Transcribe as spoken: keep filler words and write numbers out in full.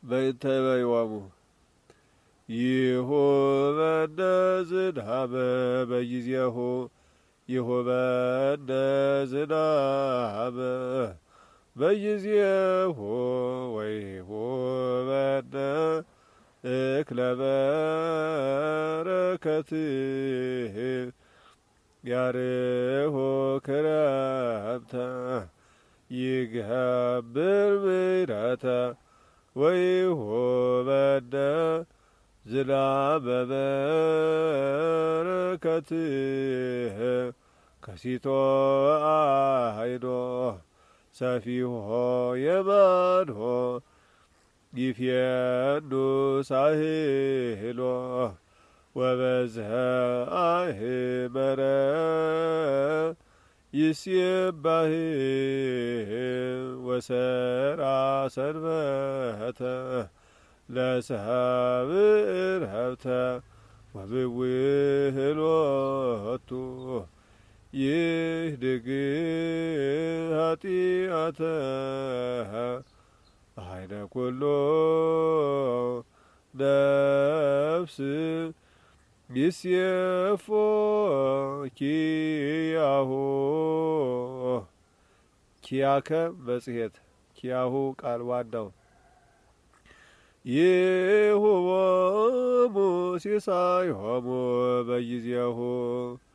በይተበይዋሙ ይሁበነ ዝናበ በጊዜሁ ይሁበነ ዝናበ በጊዜሁ ወይሁበነ እክለ በረከትህ ያርሆ ክረምተ ይገብር ምሕረተ ወይሁበነ ዝናበ በረከትህ ከሲቶ አይዶ ሰፊሆ የማንሆ ይፍየኑ ሳህሎ ወበዝሀ አህመረ ይስየባህ ወሰራ ሰንበተ ለሰብእ ረብተ ወብውህሎቱ ይህድግ ኃጢአተ አይነ ኩሎ ነፍስ ይስየፎ ኪያሁ ኪያከ መጽሔት ኪያሁ ቃል ዋናው ይሁቦሙ ሲሳይሆሙ በጊዜሁ